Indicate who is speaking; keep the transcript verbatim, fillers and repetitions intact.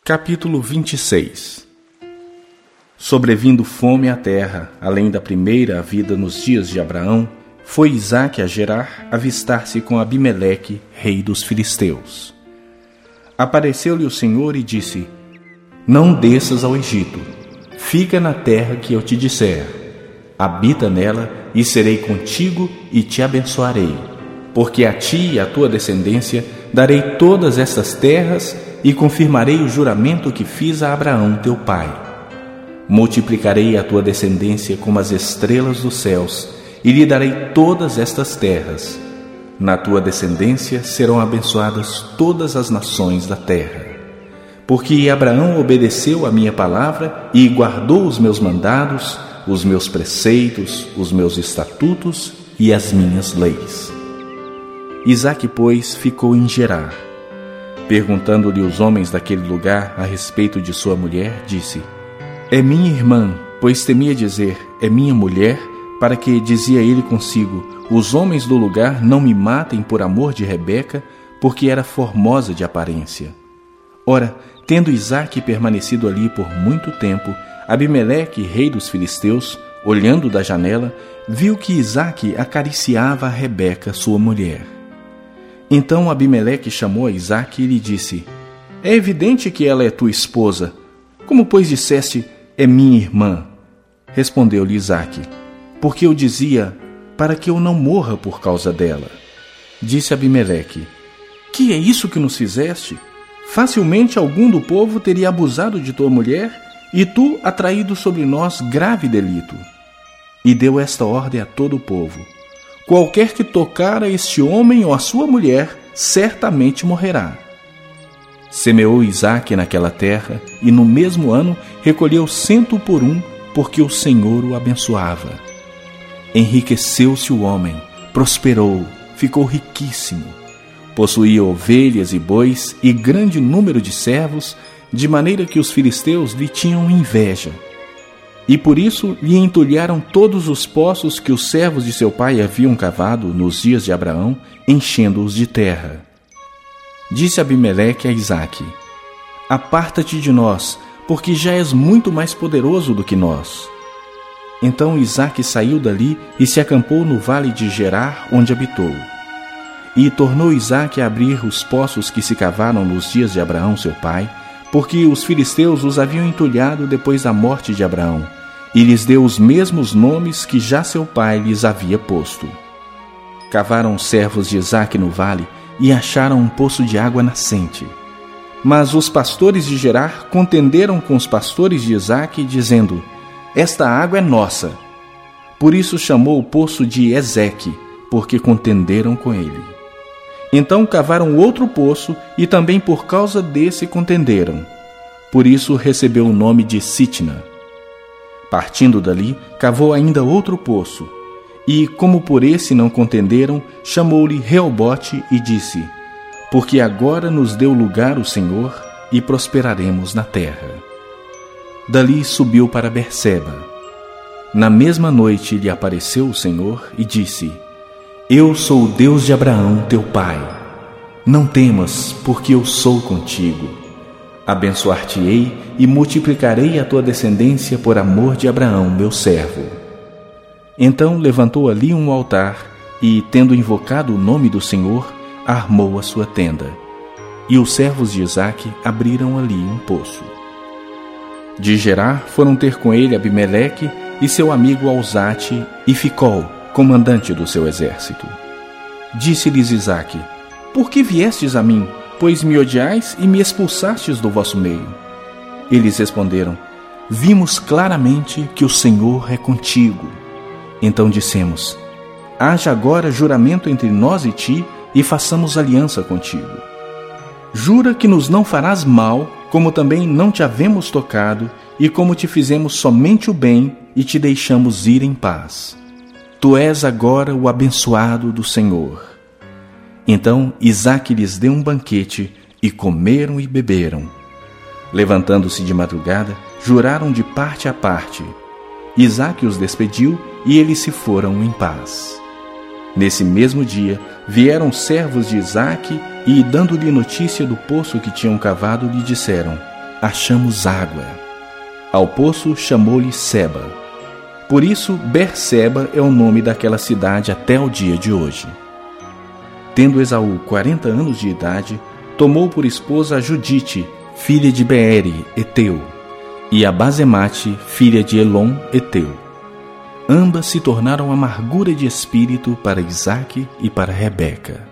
Speaker 1: Capítulo vinte e seis. Sobrevindo fome à terra, além da primeira havida nos dias de Abraão, foi Isaque a Gerar avistar-se com Abimeleque, rei dos filisteus. Apareceu-lhe o Senhor e disse: Não desças ao Egito, fica na terra que eu te disser. Habita nela, e serei contigo e te abençoarei, porque a ti e à tua descendência darei todas estas terras e confirmarei o juramento que fiz a Abraão teu pai. Multiplicarei a tua descendência como as estrelas dos céus, e lhe darei todas estas terras. Na tua descendência serão abençoadas todas as nações da terra. Porque Abraão obedeceu a minha palavra e guardou os meus mandados, os meus preceitos, os meus estatutos e as minhas leis. Isaque, pois, ficou em Gerar. Perguntando-lhe os homens daquele lugar a respeito de sua mulher, disse: É minha irmã, pois temia dizer, é minha mulher, para que, dizia ele consigo, os homens do lugar não me matem por amor de Rebeca, porque era formosa de aparência. Ora, tendo Isaque permanecido ali por muito tempo, Abimeleque, rei dos filisteus, olhando da janela, viu que Isaque acariciava a Rebeca, sua mulher. Então Abimeleque chamou a Isaque e lhe disse: É evidente que ela é tua esposa. Como, pois, disseste, é minha irmã? Respondeu-lhe Isaque: Porque eu dizia, para que eu não morra por causa dela. Disse Abimeleque: Que é isso que nos fizeste? Facilmente algum do povo teria abusado de tua mulher, e tu atraído sobre nós grave delito. E deu esta ordem a todo o povo: Qualquer que tocar a este homem ou a sua mulher, certamente morrerá. Semeou Isaque naquela terra, e no mesmo ano recolheu cento por um, porque o Senhor o abençoava. Enriqueceu-se o homem, prosperou, ficou riquíssimo. Possuía ovelhas e bois e grande número de servos, de maneira que os filisteus lhe tinham inveja. E por isso lhe entulharam todos os poços que os servos de seu pai haviam cavado nos dias de Abraão, enchendo-os de terra. Disse Abimeleque a Isaque: Aparta-te de nós, porque já és muito mais poderoso do que nós. Então Isaque saiu dali e se acampou no vale de Gerar, onde habitou. E tornou Isaque a abrir os poços que se cavaram nos dias de Abraão seu pai, porque os filisteus os haviam entulhado depois da morte de Abraão, e lhes deu os mesmos nomes que já seu pai lhes havia posto. Cavaram os servos de Isaque no vale e acharam um poço de água nascente. Mas os pastores de Gerar contenderam com os pastores de Isaque, dizendo: Esta água é nossa. Por isso chamou o poço de Ezeque, porque contenderam com ele. Então cavaram outro poço, e também por causa desse contenderam. Por isso recebeu o nome de Sitna. Partindo dali, cavou ainda outro poço, e, como por esse não contenderam, chamou-lhe Reobote e disse: Porque agora nos deu lugar o Senhor, e prosperaremos na terra. Dali subiu para Berseba. Na mesma noite lhe apareceu o Senhor e disse: Eu sou o Deus de Abraão teu pai. Não temas, porque eu sou contigo. Abençoar-te-ei e multiplicarei a tua descendência por amor de Abraão meu servo. Então levantou ali um altar e, tendo invocado o nome do Senhor, armou a sua tenda. E os servos de Isaque abriram ali um poço. De Gerar foram ter com ele Abimeleque e seu amigo Alzate e Ficol, comandante do seu exército. Disse-lhes Isaque: Por que viestes a mim, pois me odiais e me expulsastes do vosso meio? Eles responderam: Vimos claramente que o Senhor é contigo. Então dissemos: Haja agora juramento entre nós e ti, e façamos aliança contigo. Jura que nos não farás mal, como também não te havemos tocado, e como te fizemos somente o bem, e te deixamos ir em paz. Tu és agora o abençoado do Senhor. Então Isaque lhes deu um banquete, e comeram e beberam. Levantando-se de madrugada, juraram de parte a parte. Isaque os despediu, e eles se foram em paz. Nesse mesmo dia, vieram servos de Isaque, e, dando-lhe notícia do poço que tinham cavado, lhe disseram: achamos água. Ao poço chamou-lhe Seba. Por isso, Berseba é o nome daquela cidade até o dia de hoje. Tendo Esaú quarenta anos de idade, tomou por esposa a Judite, filha de Beere, Eteu, e a Basemate, filha de Elon, Eteu. Ambas se tornaram amargura de espírito para Isaque e para Rebeca.